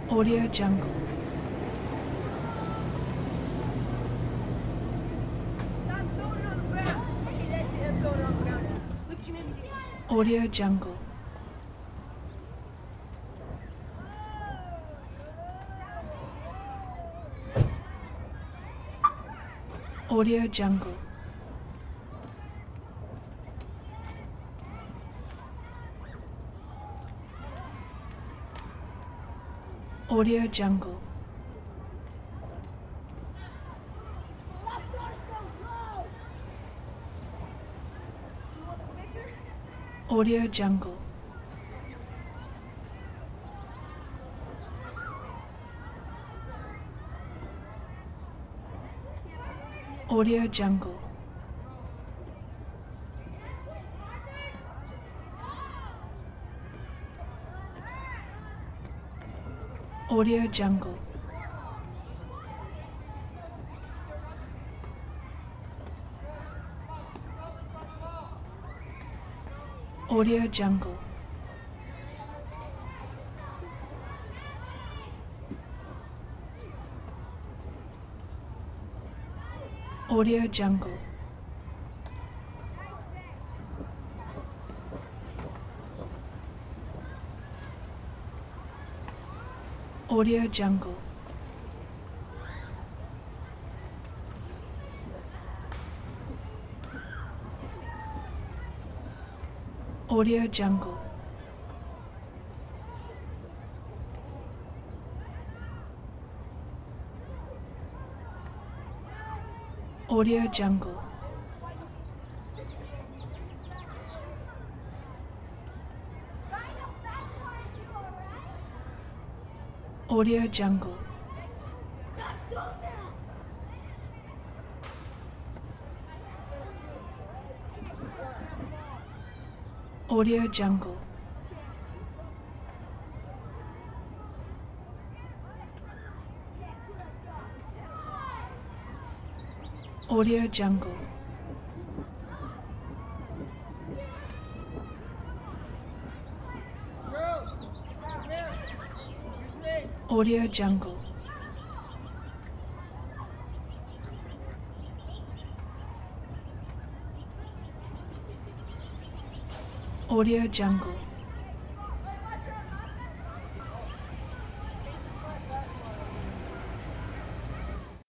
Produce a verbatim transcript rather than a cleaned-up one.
Audio Jungle. Audio Jungle. Audio Jungle. Audio Jungle. Audio Jungle. Audio Jungle. Audio Jungle. Audio Jungle. Audio Jungle. Audio Jungle. Audio Jungle. Audio Jungle. Audio Jungle. Audio Jungle. Audio Jungle. Audio Jungle. Audio Jungle.